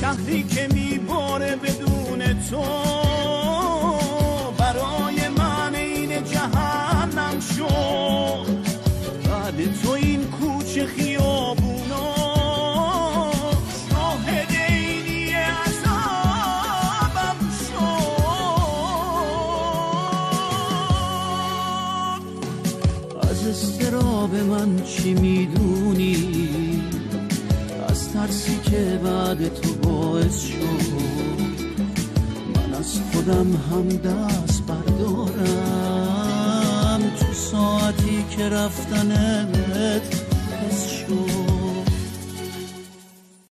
شهری که میباره بدون تو برای من این جهنم شد. بعد تو این کوچه خیابونا شاهد اینی عذابم شد. از اضطراب من چی میدونی؟ از ترسی که بعد تو باعث شد من از خودم هم دست بردارم. تو ساعتی که رفتنت